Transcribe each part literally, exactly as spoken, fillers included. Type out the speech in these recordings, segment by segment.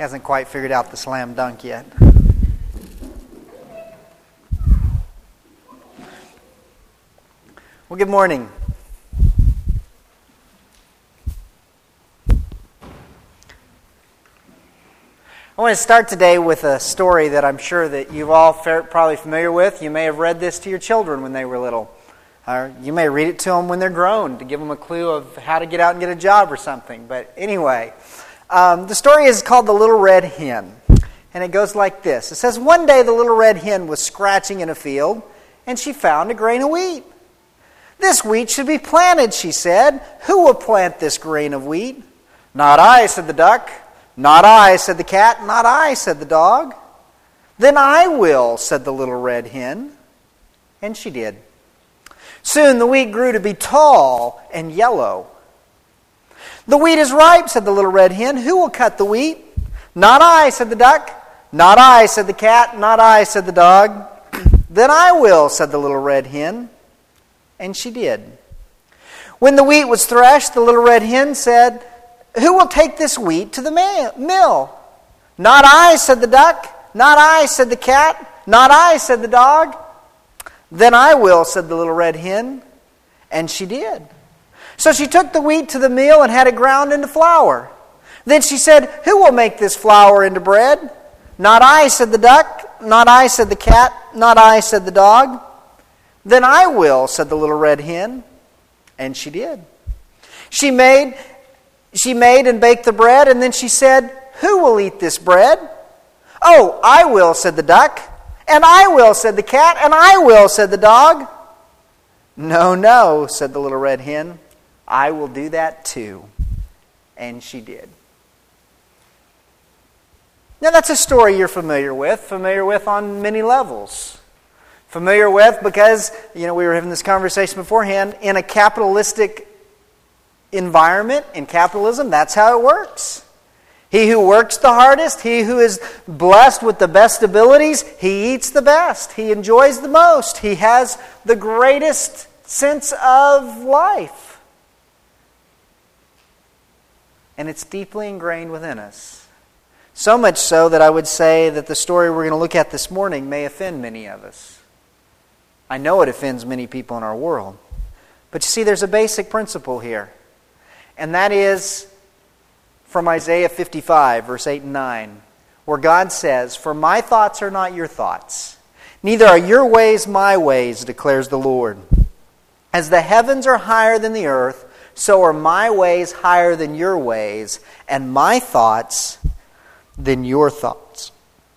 Hasn't quite figured out the slam dunk yet. Well, good morning. I want to start today with a story that I'm sure that you've all probably familiar with. You may have read this to your children when they were little. Or you may read it to them when they're grown to give them a clue of how to get out and get a job or something. But anyway, um, the story is called The Little Red Hen. And it goes like this. It says, one day the little red hen was scratching in a field and she found a grain of wheat. This wheat should be planted, she said. Who will plant this grain of wheat? Not I, said the duck. Not I, said the cat. Not I, said the dog. Then I will, said the little red hen. And she did. Soon the wheat grew to be tall and yellow. The wheat is ripe, said the little red hen. Who will cut the wheat? Not I, said the duck. Not I, said the cat. Not I, said the dog. Then I will, said the little red hen. And she did. When the wheat was threshed, the little red hen said, who will take this wheat to the mill? Not I, said the duck. Not I, said the cat. Not I, said the dog. Then I will, said the little red hen. And she did. So she took the wheat to the mill and had it ground into flour. Then she said, who will make this flour into bread? Not I, said the duck. Not I, said the cat. Not I, said the dog. Then I will, said the little red hen. And she did. She made, she made and baked the bread, and then she said, who will eat this bread? Oh, I will, said the duck. And I will, said the cat. And I will, said the dog. No, no, said the little red hen. I will do that too. And she did. Now that's a story you're familiar with, familiar with on many levels. Familiar with because, you know, we were having this conversation beforehand, in a capitalistic environment, in capitalism, that's how it works. He who works the hardest, he who is blessed with the best abilities, he eats the best. He enjoys the most. He has the greatest sense of life. And it's deeply ingrained within us. So much so that I would say that the story we're going to look at this morning may offend many of us. I know it offends many people in our world. But you see, there's a basic principle here. And that is from Isaiah fifty-five, verse eight and nine, where God says, for my thoughts are not your thoughts, neither are your ways my ways, declares the Lord. As the heavens are higher than the earth, so are my ways higher than your ways, and my thoughts than your thoughts.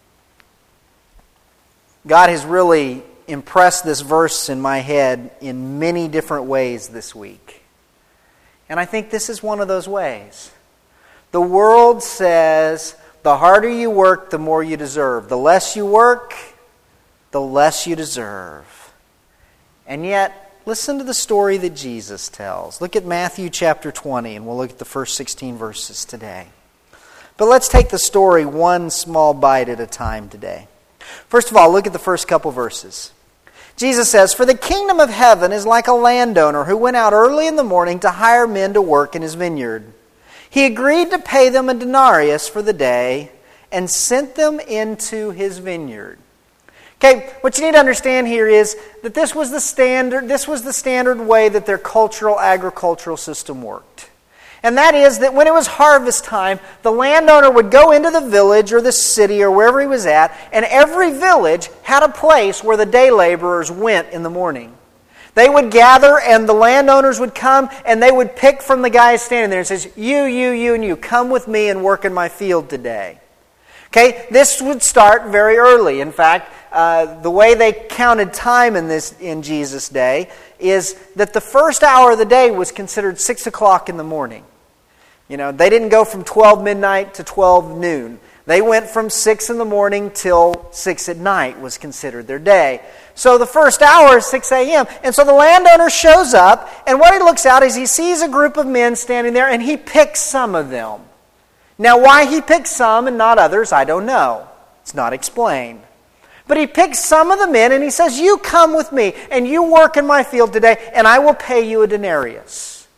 God has really impressed this verse in my head in many different ways this week. And I think this is one of those ways. The world says, the harder you work, the more you deserve. The less you work, the less you deserve. And yet, listen to the story that Jesus tells. Look at Matthew chapter twenty, and we'll look at the first sixteen verses today. But let's take the story one small bite at a time today. First of all, look at the first couple verses. Jesus says, for the kingdom of heaven is like a landowner who went out early in the morning to hire men to work in his vineyard. He agreed to pay them a denarius for the day and sent them into his vineyard. Okay, what you need to understand here is that this was the standard, this was the standard way that their cultural agricultural system worked. And that is that when it was harvest time, the landowner would go into the village or the city or wherever he was at, and every village had a place where the day laborers went in the morning. They would gather, and the landowners would come, and they would pick from the guys standing there and says, you, you, you, and you, come with me and work in my field today. Okay, this would start very early. In fact, uh, the way they counted time in this in Jesus' day is that the first hour of the day was considered six o'clock in the morning. You know, they didn't go from twelve midnight to twelve noon. They went from six in the morning till six at night was considered their day. So the first hour is six a.m. And so the landowner shows up, and what he looks out is he sees a group of men standing there, and he picks some of them. Now, why he picks some and not others, I don't know. It's not explained. But he picks some of the men, and he says, you come with me, and you work in my field today, and I will pay you a denarius.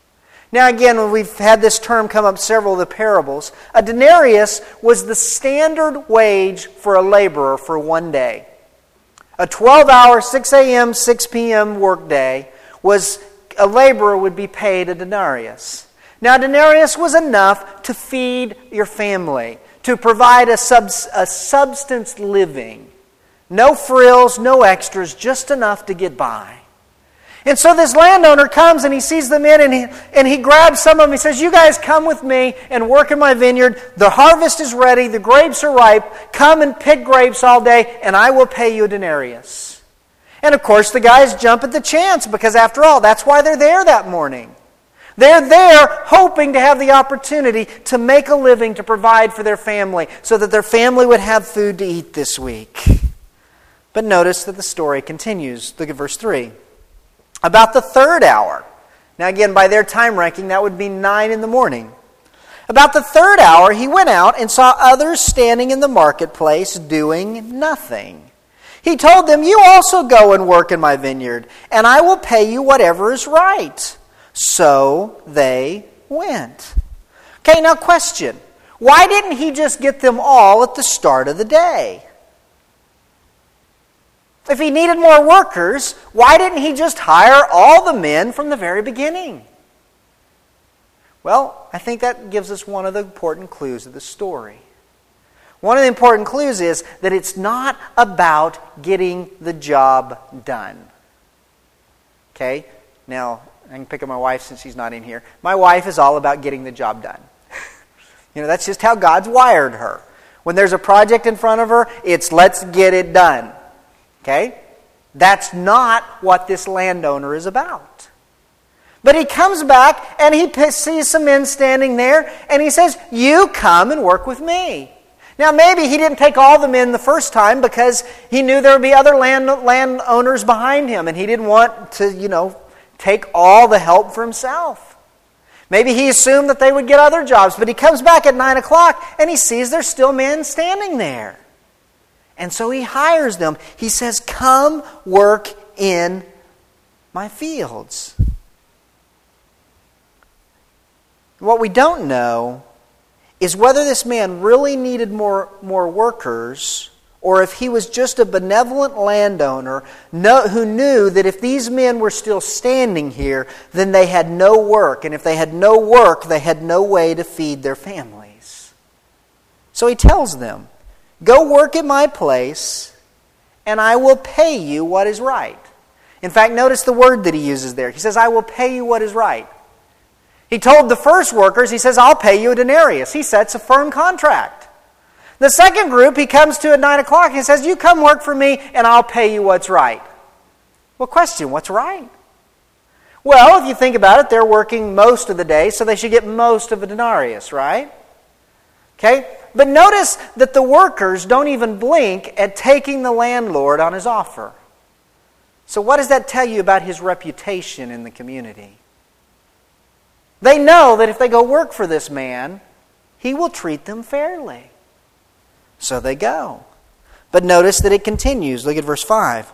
Now again, we've had this term come up several of the parables. A denarius was the standard wage for a laborer for one day. A twelve-hour, six a.m., six p.m. workday was, a laborer would be paid a denarius. Now a denarius was enough to feed your family, to provide a, subs, a substance living. No frills, no extras, just enough to get by. And so this landowner comes and he sees them in and he, and he grabs some of them. He says, you guys come with me and work in my vineyard. The harvest is ready. The grapes are ripe. Come and pick grapes all day and I will pay you a denarius. And of course the guys jump at the chance because after all, that's why they're there that morning. They're there hoping to have the opportunity to make a living, to provide for their family so that their family would have food to eat this week. But notice that the story continues. Look at verse three. About the third hour. Now again, by their time ranking, that would be nine in the morning. About the third hour, he went out and saw others standing in the marketplace doing nothing. He told them, you also go and work in my vineyard, and I will pay you whatever is right. So they went. Okay, now question. Why didn't he just get them all at the start of the day? If he needed more workers, why didn't he just hire all the men from the very beginning? Well, I think that gives us one of the important clues of the story. One of the important clues is that it's not about getting the job done. Okay? Now, I can pick up my wife since she's not in here. My wife is all about getting the job done. You know, that's just how God's wired her. When there's a project in front of her, it's let's get it done. Okay? That's not what this landowner is about. But he comes back and he sees some men standing there and he says, you come and work with me. Now maybe he didn't take all the men the first time because he knew there would be other land landowners behind him and he didn't want to, you know, take all the help for himself. Maybe he assumed that they would get other jobs, but he comes back at nine o'clock and he sees there's still men standing there. And so he hires them. He says, come work in my fields. What we don't know is whether this man really needed more, more workers or if he was just a benevolent landowner who knew that if these men were still standing here, then they had no work. And if they had no work, they had no way to feed their families. So he tells them, go work at my place, and I will pay you what is right. In fact, notice the word that he uses there. He says, I will pay you what is right. He told the first workers, he says, I'll pay you a denarius. He sets a firm contract. The second group, he comes to at nine o'clock, and he says, you come work for me, and I'll pay you what's right. Well, question, what's right? Well, if you think about it, they're working most of the day, so they should get most of a denarius, right? Okay? But notice that the workers don't even blink at taking the landlord on his offer. So what does that tell you about his reputation in the community? They know that if they go work for this man, he will treat them fairly. So they go. But notice that it continues. Look at verse five.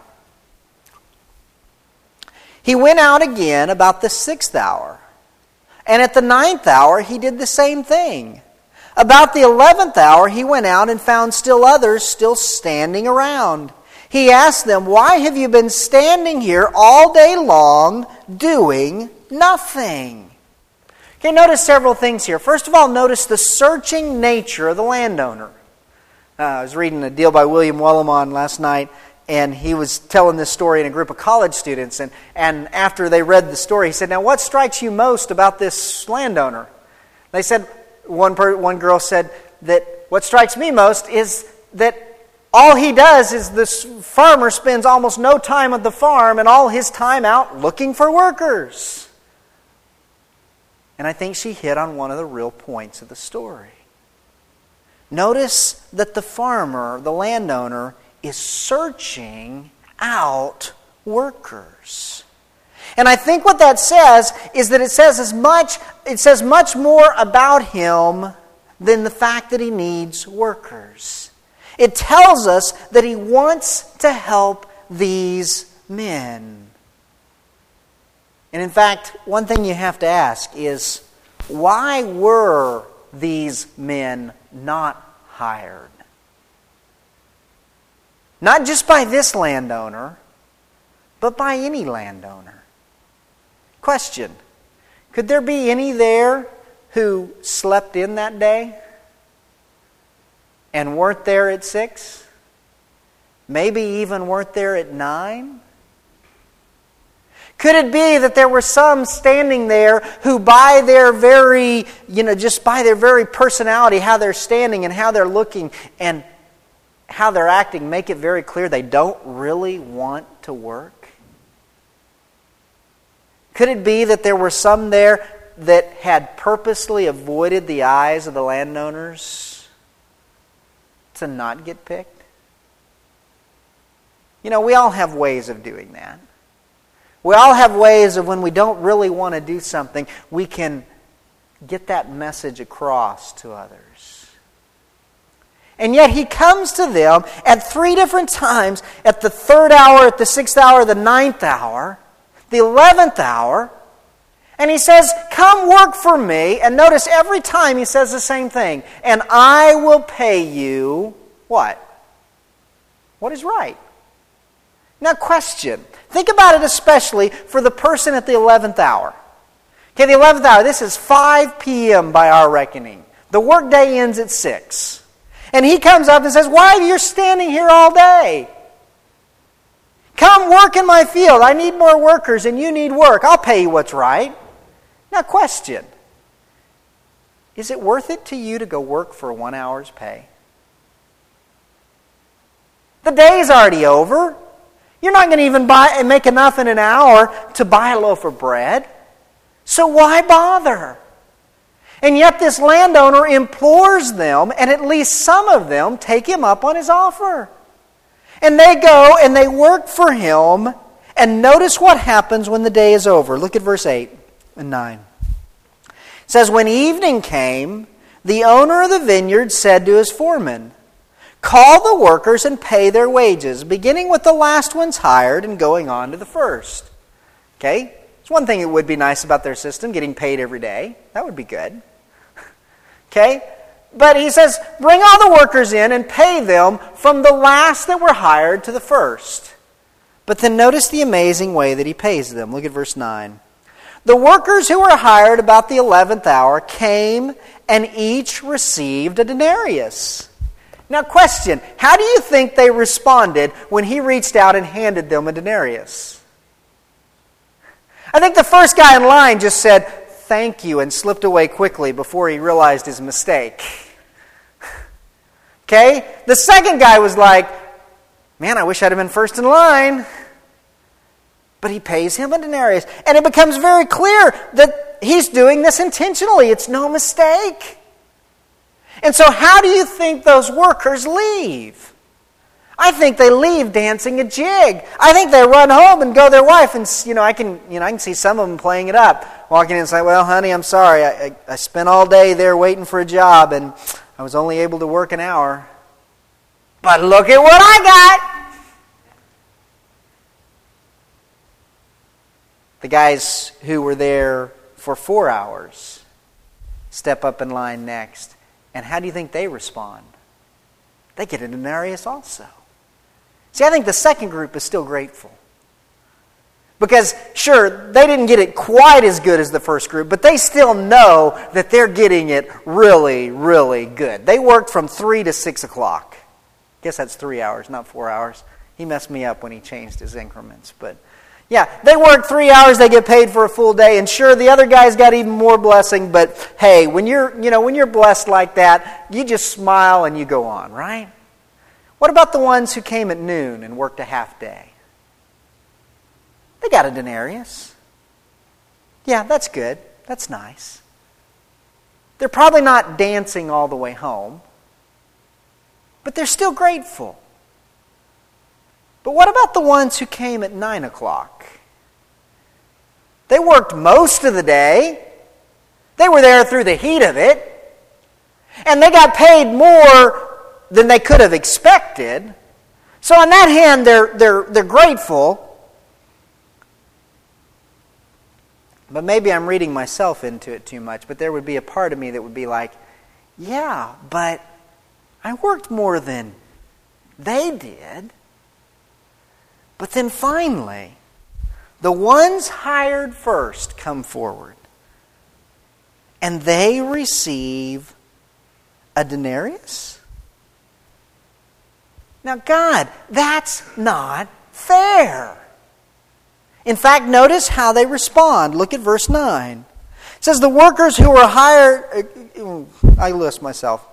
He went out again about the sixth hour, and at the ninth hour he did the same thing. About the eleventh hour, he went out and found still others still standing around. He asked them, why have you been standing here all day long doing nothing? Okay, notice several things here. First of all, notice the searching nature of the landowner. Uh, I was reading a deal by William Wellimon last night, and he was telling this story in a group of college students. And, and after they read the story, he said, now what strikes you most about this landowner? They said, One per, one girl said that what strikes me most is that all he does is this farmer spends almost no time at the farm and all his time out looking for workers. And I think she hit on one of the real points of the story. Notice that the farmer, the landowner, is searching out workers. And I think what that says is that it says as much, it says much more about him than the fact that he needs workers. It tells us that he wants to help these men. And in fact, one thing you have to ask is, why were these men not hired? Not just by this landowner, but by any landowner. Question: could there be any there who slept in that day and weren't there at six? Maybe even weren't there at nine? Could it be that there were some standing there who by their very, you know, just by their very personality, how they're standing and how they're looking and how they're acting, make it very clear they don't really want to work? Could it be that there were some there that had purposely avoided the eyes of the landowners to not get picked? You know, we all have ways of doing that. We all have ways of when we don't really want to do something, we can get that message across to others. And yet he comes to them at three different times, at the third hour, at the sixth hour, the ninth hour, the eleventh hour, and he says, come work for me. And notice every time he says the same thing. And I will pay you what? What is right? Now question. Think about it especially for the person at the eleventh hour. Okay, the eleventh hour, this is five p.m. by our reckoning. The workday ends at six. And he comes up and says, why are you standing here all day? Come work in my field. I need more workers and you need work. I'll pay you what's right. Now question. Is it worth it to you to go work for one hour's pay? The day's already over. You're not going to even buy and make enough in an hour to buy a loaf of bread. So why bother? And yet this landowner implores them, and at least some of them take him up on his offer. And they go and they work for him. And notice what happens when the day is over. Look at verse eight and nine. It says, when evening came, the owner of the vineyard said to his foreman, call the workers and pay their wages, beginning with the last ones hired and going on to the first. Okay? It's one thing that would be nice about their system, getting paid every day. That would be good. Okay? But he says, bring all the workers in and pay them from the last that were hired to the first. But then notice the amazing way that he pays them. Look at verse nine. The workers who were hired about the eleventh hour came and each received a denarius. Now question, how do you think they responded when he reached out and handed them a denarius? I think the first guy in line just said, thank you, and slipped away quickly before he realized his mistake. Okay? The second guy was like, man, I wish I'd have been first in line. But he pays him a denarius. And it becomes very clear that he's doing this intentionally. It's no mistake. And so how do you think those workers leave? I think they leave dancing a jig. I think they run home and go to their wife, and you know I can you know I can see some of them playing it up, walking in and saying, "Well, honey, I'm sorry. I, I, I spent all day there waiting for a job, and I was only able to work an hour. But look at what I got." The guys who were there for four hours step up in line next, and how do you think they respond? They get a denarius also. See, I think the second group is still grateful. Because, sure, they didn't get it quite as good as the first group, but they still know that they're getting it really, really good. They worked from three to six o'clock. I guess that's three hours, not four hours. He messed me up when he changed his increments. But, yeah, they work three hours, they get paid for a full day, and sure, the other guys got even more blessing, but hey, when you're, you know, when you're blessed like that, you just smile and you go on, right? What about the ones who came at noon and worked a half day? They got a denarius. Yeah, that's good. That's nice. They're probably not dancing all the way home, but they're still grateful. But what about the ones who came at nine o'clock? They worked most of the day. They were there through the heat of it. And they got paid more than they could have expected. So on that hand, they're, they're, they're grateful. But maybe I'm reading myself into it too much, but there would be a part of me that would be like, yeah, but I worked more than they did. But then finally, the ones hired first come forward, and they receive a denarius. Now, God, that's not fair. In fact, notice how they respond. Look at verse nine. It says, the workers who were hired... I list myself.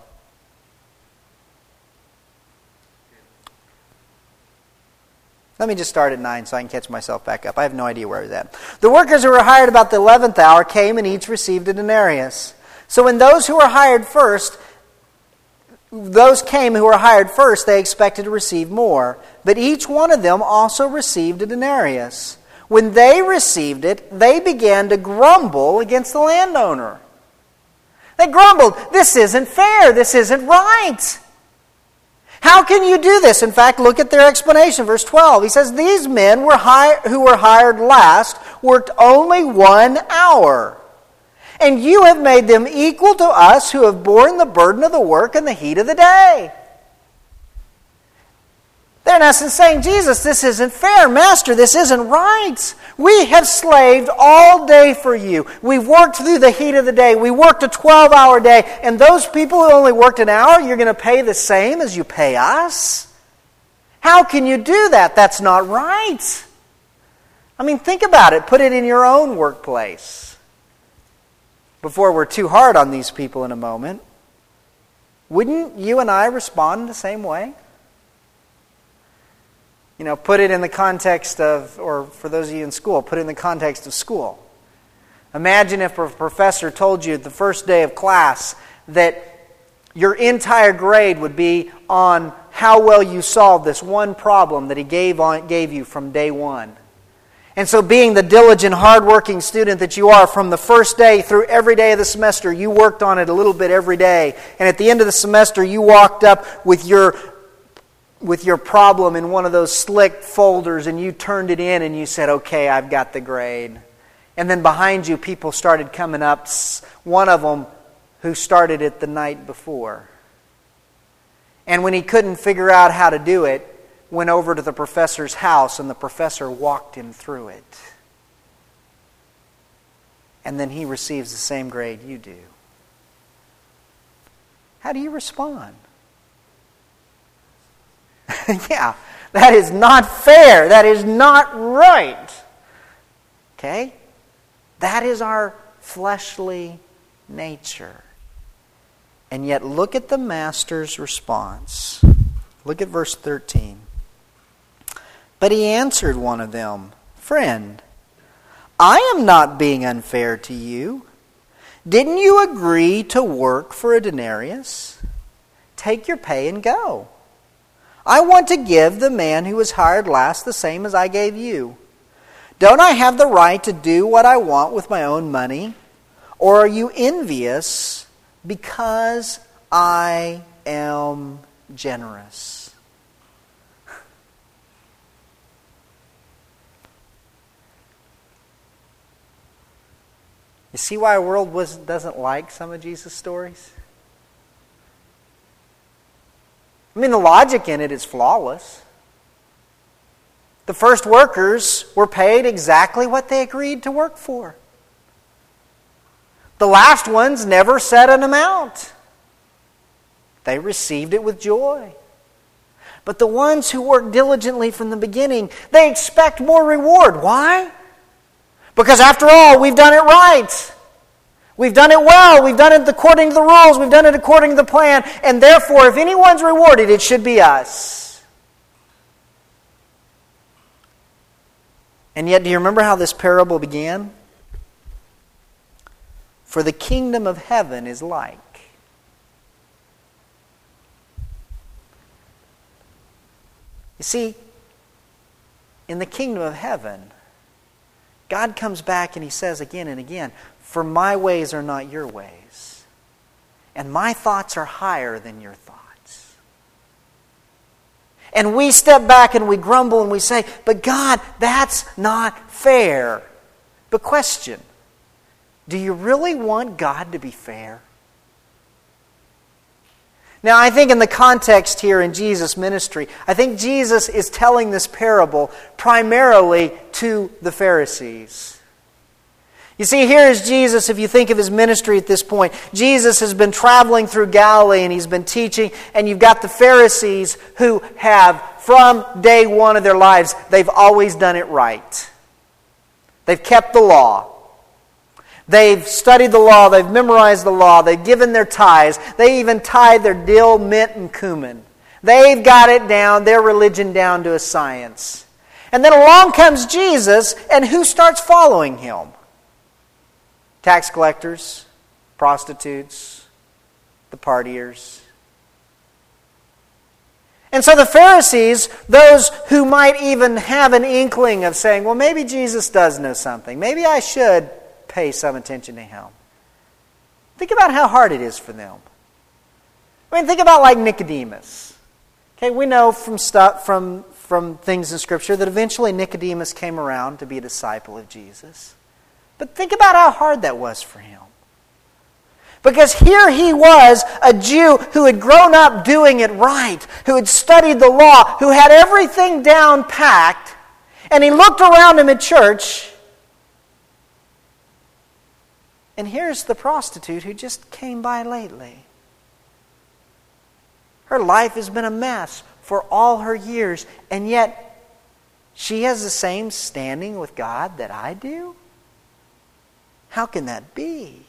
Let me just start at nine so I can catch myself back up. I have no idea where I was at. The workers who were hired about the eleventh hour came and each received a denarius. So when those who were hired first, those came who were hired first, they expected to receive more. But each one of them also received a denarius. When they received it, they began to grumble against the landowner. They grumbled, this isn't fair, this isn't right. How can you do this? In fact, look at their explanation, verse twelve. He says, these men were hi- who were hired last worked only one hour. And you have made them equal to us who have borne the burden of the work and the heat of the day. They're in essence saying, Jesus, this isn't fair. Master, this isn't right. We have slaved all day for you. We've worked through the heat of the day. We worked a twelve-hour day. And those people who only worked an hour, you're going to pay the same as you pay us? How can you do that? That's not right. I mean, think about it. Put it in your own workplace. Before we're too hard on these people in a moment, wouldn't you and I respond the same way? You know, put it in the context of, or for those of you in school, put it in the context of school. Imagine if a professor told you the first day of class that your entire grade would be on how well you solved this one problem that he gave on gave you from day one. And so being the diligent, hardworking student that you are, from the first day through every day of the semester, you worked on it a little bit every day. And at the end of the semester, you walked up with your with your problem in one of those slick folders and you turned it in and you said, okay, I've got the grade. And then behind you, people started coming up. One of them who started it the night before. And when he couldn't figure out how to do it, went over to the professor's house and the professor walked him through it. And then he receives the same grade you do. How do you respond? Yeah, that is not fair. That is not right. Okay? That is our fleshly nature. And yet look at the master's response. Look at verse thirteen. But he answered one of them, friend, I am not being unfair to you. Didn't you agree to work for a denarius? Take your pay and go. I want to give the man who was hired last the same as I gave you. Don't I have the right to do what I want with my own money? Or are you envious because I am generous? You see why our world was, doesn't like some of Jesus' stories? I mean, the logic in it is flawless. The first workers were paid exactly what they agreed to work for. The last ones never set an amount. They received it with joy. But the ones who worked diligently from the beginning, they expect more reward. Why? Because after all, we've done it right. We've done it well. We've done it according to the rules. We've done it according to the plan. And therefore, if anyone's rewarded, it should be us. And yet, do you remember how this parable began? For the kingdom of heaven is like. You see, in the kingdom of heaven, God comes back and He says again and again, for my ways are not your ways, and my thoughts are higher than your thoughts. And we step back and we grumble and we say, but God, that's not fair. But question, Do you really want God to be fair? Now, I think in the context here in Jesus' ministry, I think Jesus is telling this parable primarily to the Pharisees. You see, here is Jesus, if you think of His ministry at this point. Jesus has been traveling through Galilee and He's been teaching, and you've got the Pharisees who have, from day one of their lives, they've always done it right. They've kept the law. They've studied the law, they've memorized the law, they've given their tithes, they even tithe their dill, mint, and cumin. They've got it down, their religion down to a science. And then along comes Jesus, and who starts following Him? Tax collectors, prostitutes, the partiers. And so the Pharisees, those who might even have an inkling of saying, well, maybe Jesus does know something, maybe I should pay some attention to Him. Think about how hard it is for them. I mean, think about like Nicodemus. Okay, we know from stuff from from things in Scripture that eventually Nicodemus came around to be a disciple of Jesus. But think about how hard that was for him. Because here he was, a Jew who had grown up doing it right, who had studied the law, who had everything down packed, and he looked around him at church. And here's the prostitute who just came by lately. Her life has been a mess for all her years, and yet she has the same standing with God that I do? How can that be?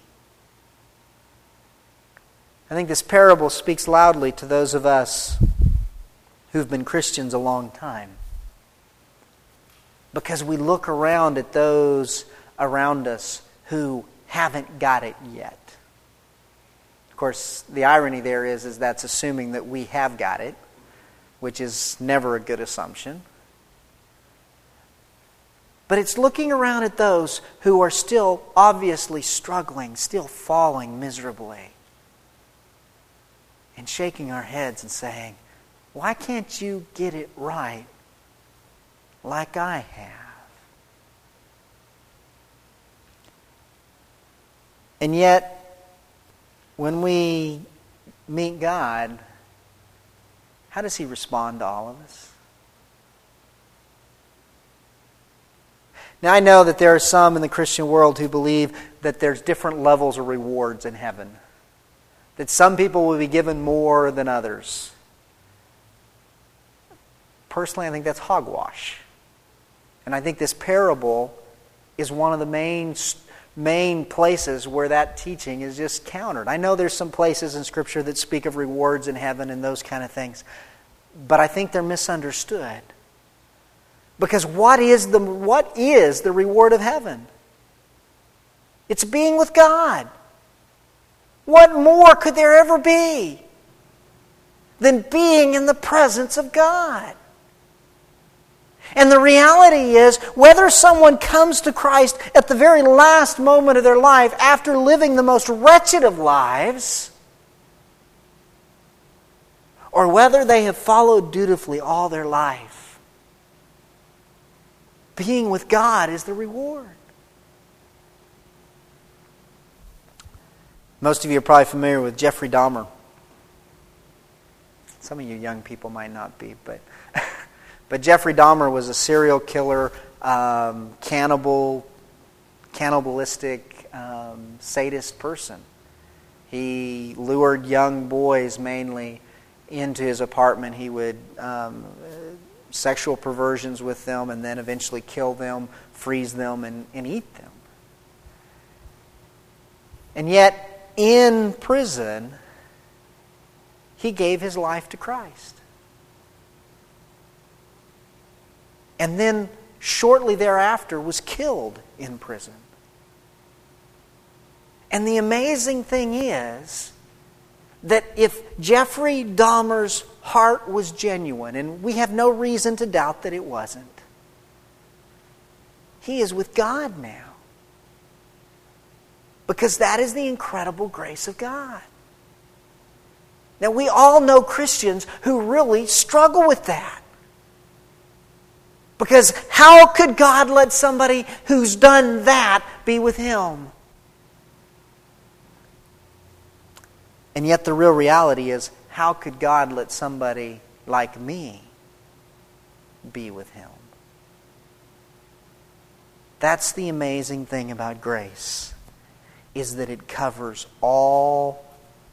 I think this parable speaks loudly to those of us who've been Christians a long time. Because we look around at those around us who haven't got it yet. Of course, the irony there is, is that's assuming that we have got it, which is never a good assumption. But it's looking around at those who are still obviously struggling, still falling miserably, and shaking our heads and saying, why can't you get it right like I have? And yet, when we meet God, how does He respond to all of us? Now, I know that there are some in the Christian world who believe that there's different levels of rewards in heaven. That some people will be given more than others. Personally, I think that's hogwash. And I think this parable is one of the main main places where that teaching is just countered. I know there's some places in Scripture that speak of rewards in heaven and those kind of things, but I think they're misunderstood. Because what is the what is the reward of heaven? It's being with God. What more could there ever be than being in the presence of God? And the reality is, whether someone comes to Christ at the very last moment of their life after living the most wretched of lives, or whether they have followed dutifully all their life, being with God is the reward. Most of you are probably familiar with Jeffrey Dahmer. Some of you young people might not be, but... But Jeffrey Dahmer was a serial killer, um, cannibal, cannibalistic, um, sadist person. He lured young boys mainly into his apartment. He would um, sexual perversions with them and then eventually kill them, freeze them, and, and eat them. And yet, in prison, he gave his life to Christ. And then shortly thereafter was killed in prison. And the amazing thing is that if Jeffrey Dahmer's heart was genuine, and we have no reason to doubt that it wasn't, he is with God now. Because that is the incredible grace of God. Now, we all know Christians who really struggle with that. Because how could God let somebody who's done that be with Him? And yet the real reality is, how could God let somebody like me be with Him? That's the amazing thing about grace, is that it covers all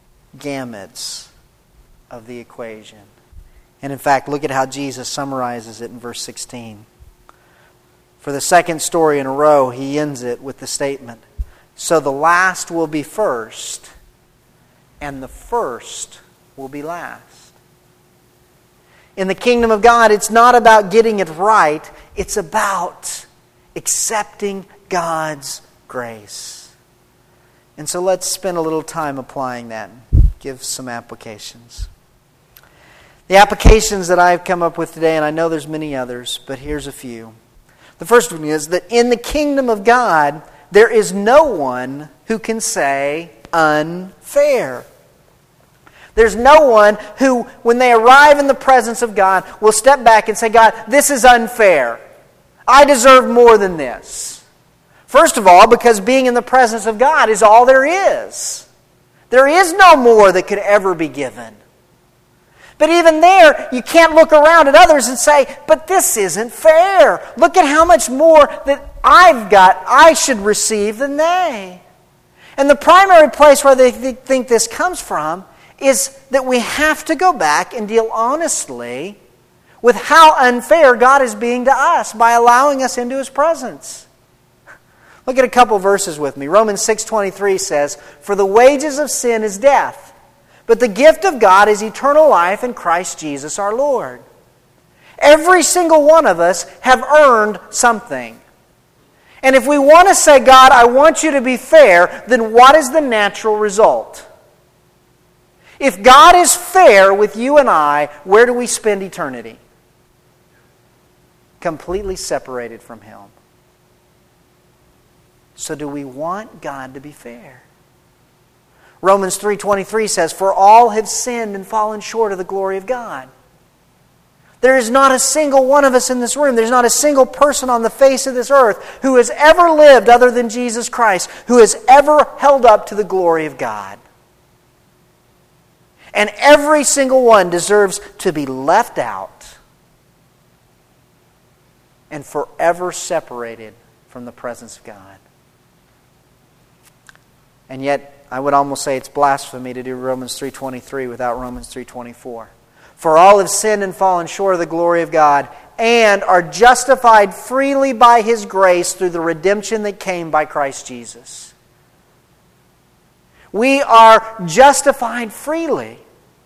gamuts of the equation. And in fact, look at how Jesus summarizes it in verse sixteen. For the second story in a row, He ends it with the statement, so the last will be first, and the first will be last. In the kingdom of God, it's not about getting it right. It's about accepting God's grace. And so let's spend a little time applying that. Give some applications. The applications that I've come up with today, and I know there's many others, but here's a few. The first one is that in the kingdom of God, there is no one who can say unfair. There's no one who, when they arrive in the presence of God, will step back and say, God, this is unfair. I deserve more than this. First of all, because being in the presence of God is all there is. There is no more that could ever be given. But even there, you can't look around at others and say, but this isn't fair. Look at how much more that I've got, I should receive than they. And the primary place where they think this comes from is that we have to go back and deal honestly with how unfair God is being to us by allowing us into His presence. Look at a couple verses with me. Romans six twenty-three says, for the wages of sin is death, but the gift of God is eternal life in Christ Jesus our Lord. Every single one of us have earned something. And if we want to say, God, I want you to be fair, then what is the natural result? If God is fair with you and I, where do we spend eternity? Completely separated from Him. So do we want God to be fair? Romans three twenty-three says, for all have sinned and fallen short of the glory of God. There is not a single one of us in this room, there's not a single person on the face of this earth who has ever lived other than Jesus Christ, who has ever held up to the glory of God. And every single one deserves to be left out and forever separated from the presence of God. And yet, I would almost say it's blasphemy to do Romans three twenty-three without Romans three twenty-four. For all have sinned and fallen short of the glory of God, and are justified freely by His grace through the redemption that came by Christ Jesus. We are justified freely.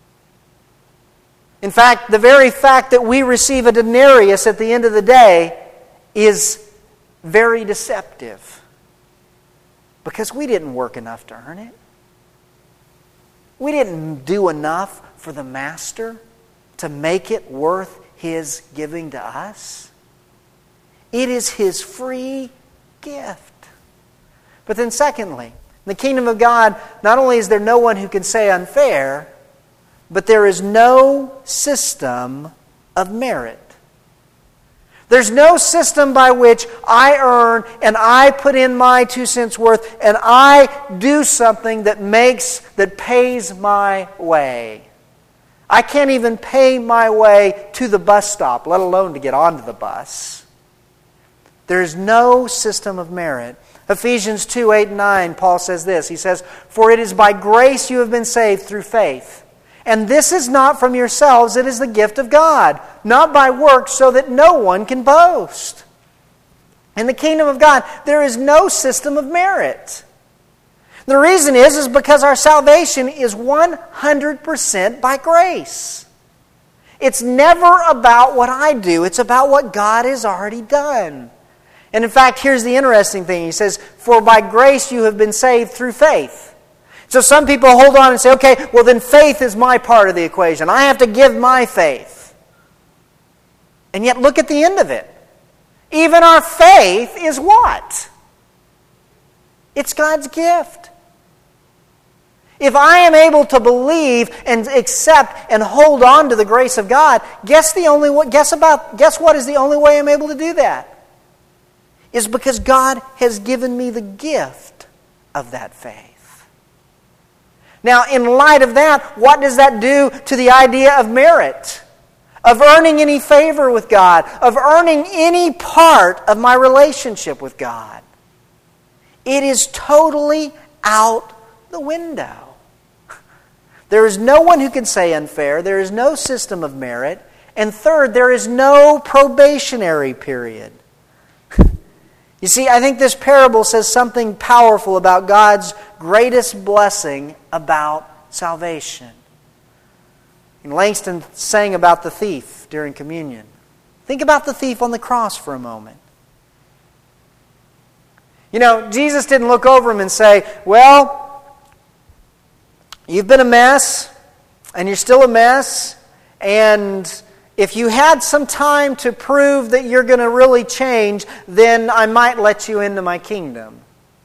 In fact, the very fact that we receive a denarius at the end of the day is very deceptive. Because we didn't work enough to earn it. We didn't do enough for the Master to make it worth His giving to us. It is His free gift. But then secondly, in the kingdom of God, not only is there no one who can say unfair, but there is no system of merit. There's no system by which I earn and I put in my two cents worth and I do something that makes, that pays my way. I can't even pay my way to the bus stop, let alone to get onto the bus. There's no system of merit. Ephesians two, eight and nine, Paul says this. He says, for it is by grace you have been saved through faith. And this is not from yourselves, it is the gift of God, not by works, so that no one can boast. In the kingdom of God, there is no system of merit. The reason is, is because our salvation is one hundred percent by grace. It's never about what I do, it's about what God has already done. And in fact, here's the interesting thing. He says, for by grace you have been saved through faith. So some people hold on and say, okay, well then faith is my part of the equation. I have to give my faith. And yet look at the end of it. Even our faith is what? It's God's gift. If I am able to believe and accept and hold on to the grace of God, guess the only guess about guess what is the only way I'm able to do that? Is because God has given me the gift of that faith. Now, in light of that, what does that do to the idea of merit? Of earning any favor with God? Of earning any part of my relationship with God? It is totally out the window. There is no one who can say unfair. There is no system of merit. And third, there is no probationary period. You see, I think this parable says something powerful about God's greatest blessing about salvation. And Langston sang about the thief during communion. Think about the thief on the cross for a moment. You know, Jesus didn't look over him and say, well, you've been a mess, and you're still a mess, and if you had some time to prove that you're going to really change, then I might let you into my kingdom.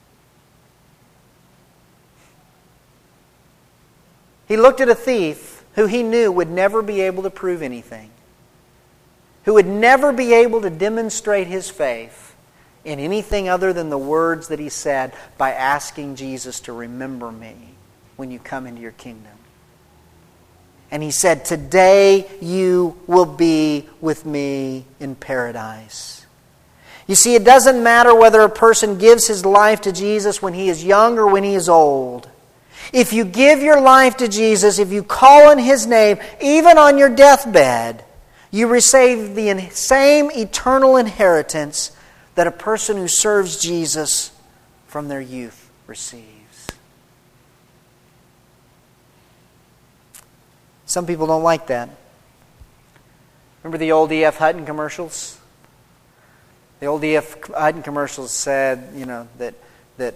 He looked at a thief who he knew would never be able to prove anything, who would never be able to demonstrate his faith in anything other than the words that he said by asking Jesus to remember me when you come into your kingdom. And he said, today you will be with me in paradise. You see, it doesn't matter whether a person gives his life to Jesus when he is young or when he is old. If you give your life to Jesus, if you call on His name, even on your deathbed, you receive the same eternal inheritance that a person who serves Jesus from their youth receives. Some people don't like that. Remember the old E F Hutton commercials? The old E F Hutton commercials said, you know, that that,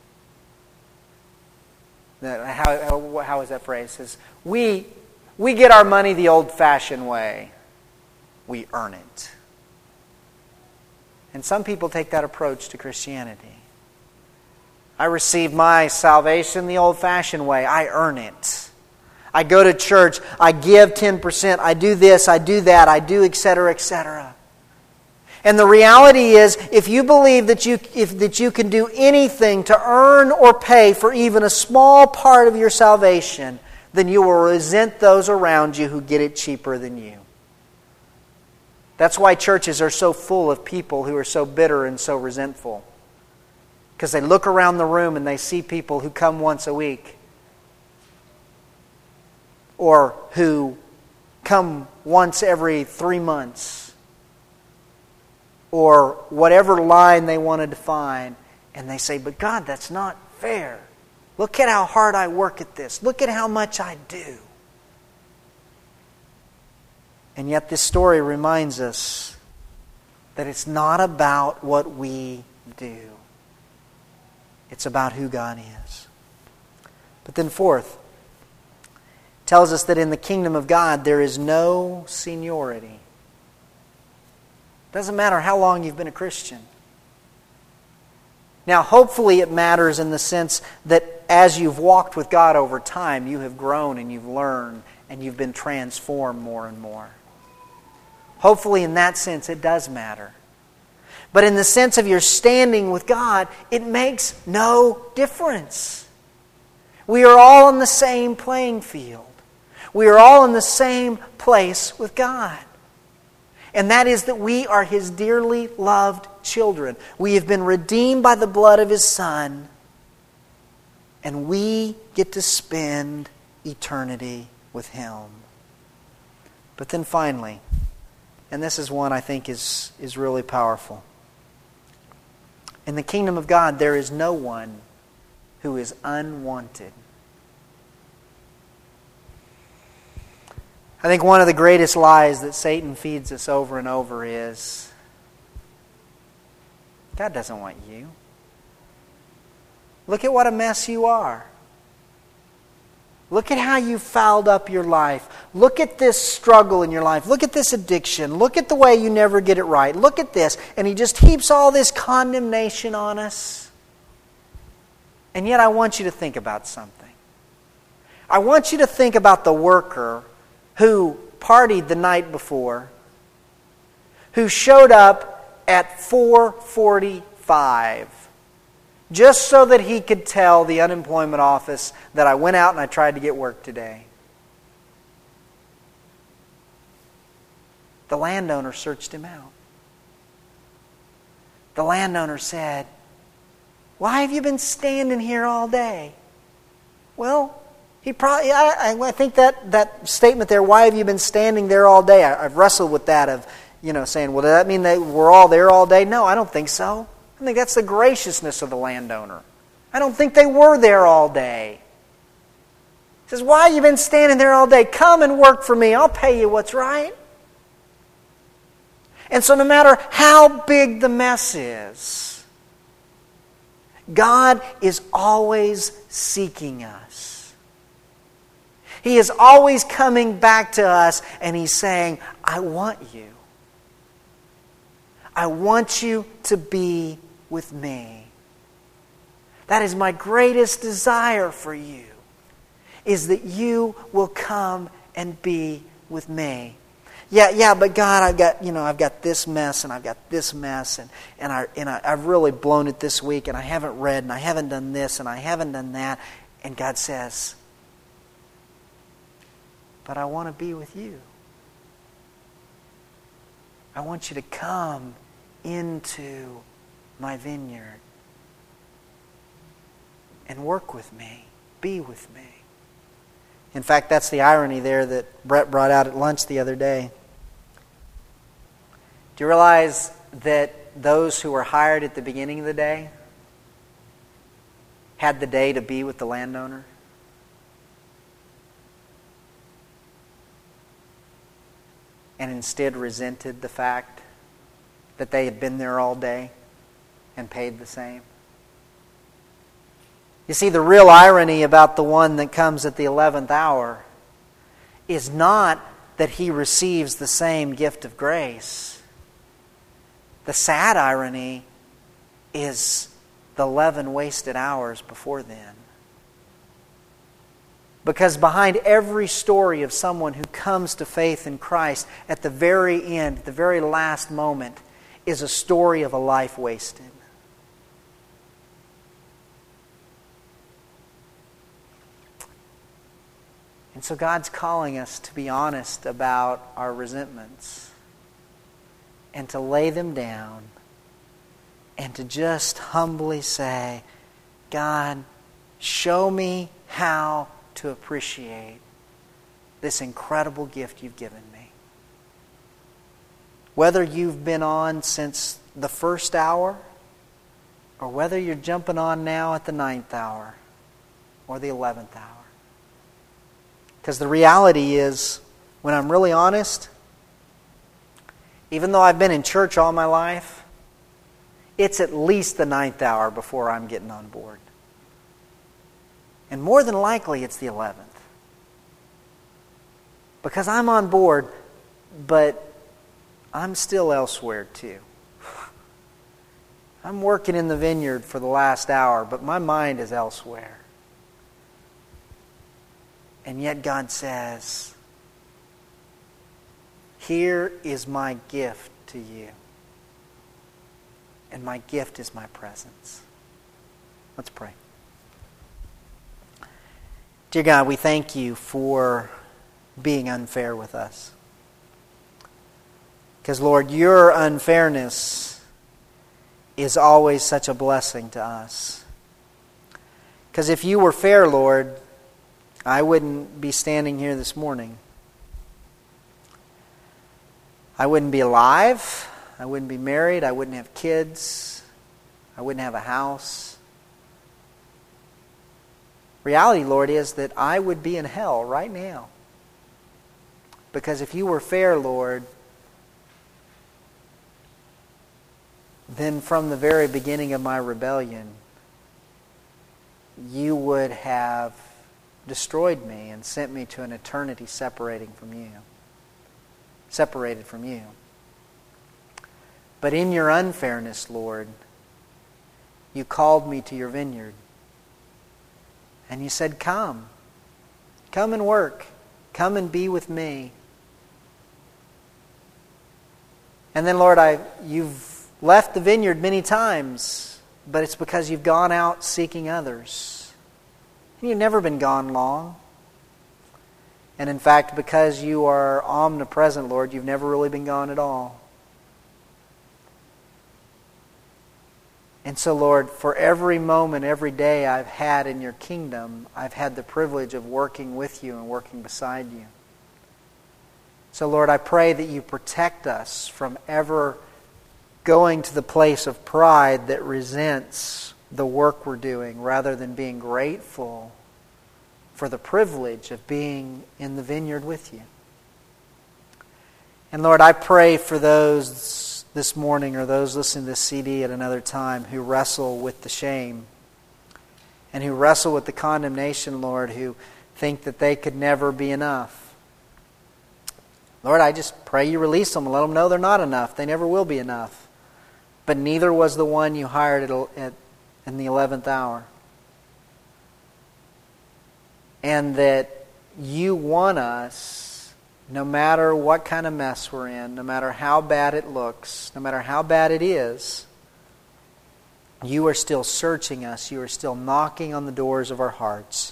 that how how is that phrase? It says, we we get our money the old-fashioned way. We earn it. And some people take that approach to Christianity. I receive my salvation the old-fashioned way. I earn it. I go to church, I give ten percent, I do this, I do that, I do et cetera, et cetera. And the reality is, if you believe that you, if, that you can do anything to earn or pay for even a small part of your salvation, then you will resent those around you who get it cheaper than you. That's why churches are so full of people who are so bitter and so resentful. Because they look around the room and they see people who come once a week, or who come once every three months, or whatever line they want to define, and they say, but God, that's not fair. Look at how hard I work at this. Look at how much I do. And yet this story reminds us that it's not about what we do. It's about who God is. But then fourth, tells us that in the kingdom of God there is no seniority. Doesn't matter how long you've been a Christian. Now, hopefully it matters in the sense that as you've walked with God over time, you have grown and you've learned and you've been transformed more and more. Hopefully in that sense it does matter. But in the sense of your standing with God, it makes no difference. We are all on the same playing field. We are all in the same place with God. And that is that we are His dearly loved children. We have been redeemed by the blood of His Son. And we get to spend eternity with Him. But then finally, and this is one I think is, is really powerful. In the kingdom of God, there is no one who is unwanted. I think one of the greatest lies that Satan feeds us over and over is, God doesn't want you. Look at what a mess you are. Look at how you fouled up your life. Look at this struggle in your life. Look at this addiction. Look at the way you never get it right. Look at this. And he just heaps all this condemnation on us. And yet I want you to think about something. I want you to think about the worker who partied the night before, who showed up at four forty-five just so that he could tell the unemployment office that I went out and I tried to get work today. The landowner searched him out. The landowner said, "Why have you been standing here all day?" Well, he probably, I, I think that, that statement there, "Why have you been standing there all day?" I, I've wrestled with that of, you know, saying, well, does that mean they were all there all day? No, I don't think so. I think that's the graciousness of the landowner. I don't think they were there all day. He says, "Why have you been standing there all day? Come and work for me. I'll pay you what's right." And so no matter how big the mess is, God is always seeking us. He is always coming back to us and He's saying, "I want you. I want you to be with me. That is my greatest desire for you, is that you will come and be with me." Yeah, yeah, but God, I've got, you know, I've got this mess and I've got this mess and, and, I, and I, I've really blown it this week and I haven't read and I haven't done this and I haven't done that. And God says, "But I want to be with you. I want you to come into my vineyard and work with me, be with me." In fact, that's the irony there that Brett brought out at lunch the other day. Do you realize that those who were hired at the beginning of the day had the day to be with the landowner? And instead resented the fact that they had been there all day and paid the same? You see, the real irony about the one that comes at the eleventh hour is not that he receives the same gift of grace. The sad irony is the eleven wasted hours before then. Because behind every story of someone who comes to faith in Christ, at the very end, the very last moment, is a story of a life wasted. And so God's calling us to be honest about our resentments and to lay them down and to just humbly say, "God, show me how to appreciate this incredible gift you've given me." Whether you've been on since the first hour or whether you're jumping on now at the ninth hour or the eleventh hour. Because the reality is, when I'm really honest, even though I've been in church all my life, it's at least the ninth hour before I'm getting on board. And more than likely, it's the eleventh. Because I'm on board, but I'm still elsewhere too. I'm working in the vineyard for the last hour, but my mind is elsewhere. And yet God says, "Here is my gift to you. And my gift is my presence." Let's pray. Dear God, we thank you for being unfair with us. Because, Lord, your unfairness is always such a blessing to us. Because if you were fair, Lord, I wouldn't be standing here this morning. I wouldn't be alive. I wouldn't be married. I wouldn't have kids. I wouldn't have a house. Reality, Lord, is that I would be in hell right now. Because if you were fair, Lord, then from the very beginning of my rebellion, you would have destroyed me and sent me to an eternity separating from you. Separated from you. But in your unfairness, Lord, you called me to your vineyard. And you said, "Come. Come and work. Come and be with me." And then, Lord, I you've left the vineyard many times but it's because you've gone out seeking others. And you've never been gone long. And in fact, because you are omnipresent, Lord, you've never really been gone at all. And so, Lord, for every moment, every day I've had in your kingdom, I've had the privilege of working with you and working beside you. So, Lord, I pray that you protect us from ever going to the place of pride that resents the work we're doing rather than being grateful for the privilege of being in the vineyard with you. And Lord, I pray for those this morning or those listening to this C D at another time who wrestle with the shame and who wrestle with the condemnation, Lord, who think that they could never be enough. Lord, I just pray you release them and let them know they're not enough. They never will be enough. But neither was the one you hired at, at, in the eleventh hour. And that you want us, no matter what kind of mess we're in, no matter how bad it looks, no matter how bad it is, you are still searching us. You are still knocking on the doors of our hearts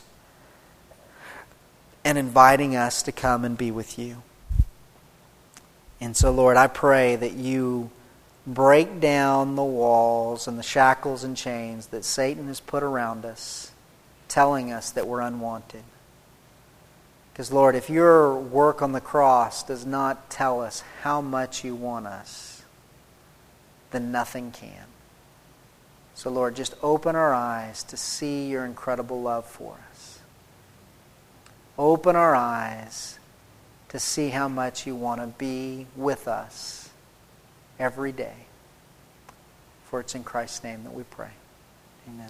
and inviting us to come and be with you. And so, Lord, I pray that you break down the walls and the shackles and chains that Satan has put around us, telling us that we're unwanted. Because, Lord, if your work on the cross does not tell us how much you want us, then nothing can. So, Lord, just open our eyes to see your incredible love for us. Open our eyes to see how much you want to be with us every day. For it's in Christ's name that we pray. Amen.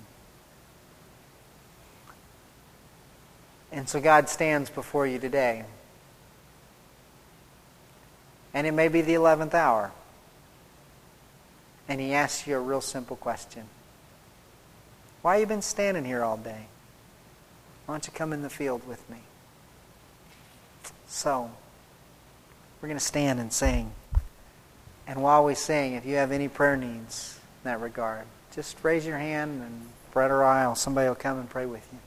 And so God stands before you today. And it may be the eleventh hour. And he asks you a real simple question. Why have you been standing here all day? Why don't you come in the field with me? So, we're going to stand and sing. And while we sing, if you have any prayer needs in that regard, just raise your hand and Brett or I, or somebody will come and pray with you.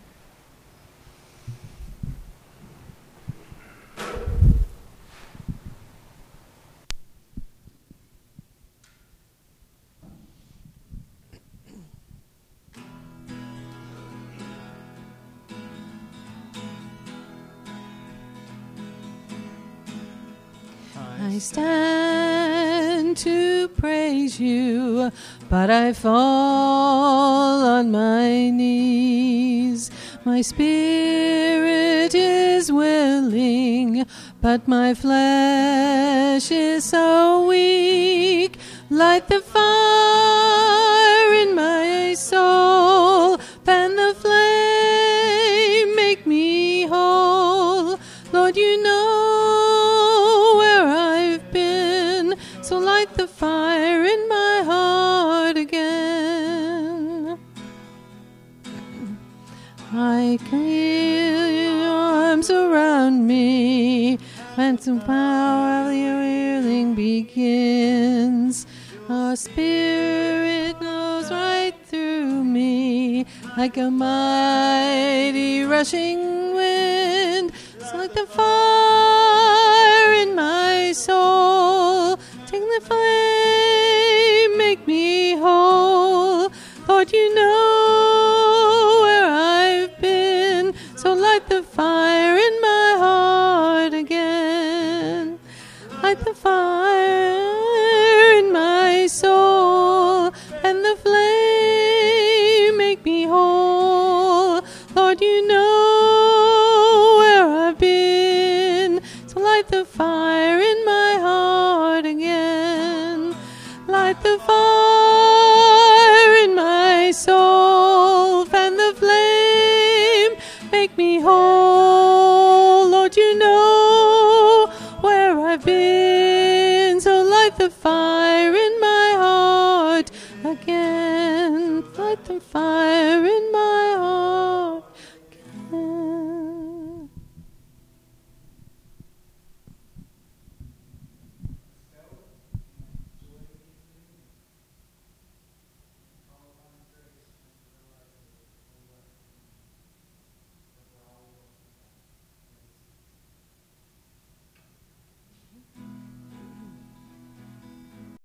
I stand to praise you, but I fall on my knees. My spirit is willing, but my flesh is so weak. Light the fire in my soul, fan the flame, make me whole. Lord, you know where I've been, so light the fire in my heart again. I feel your arms around me, and the power of your healing begins. Our spirit knows right through me, like a mighty rushing wind. So like the fire in my soul, take the flame, make me whole. Lord, you know where I've been, so light the fire in my heart again. Light the fire in my soul, and the flame, make me whole. Lord, you know where I've been, so light the fire in my heart again. Light the fire in my soul, fan the flame, make me whole. Lord, you know where I've been, so light the fire in my heart again. Light the fire in my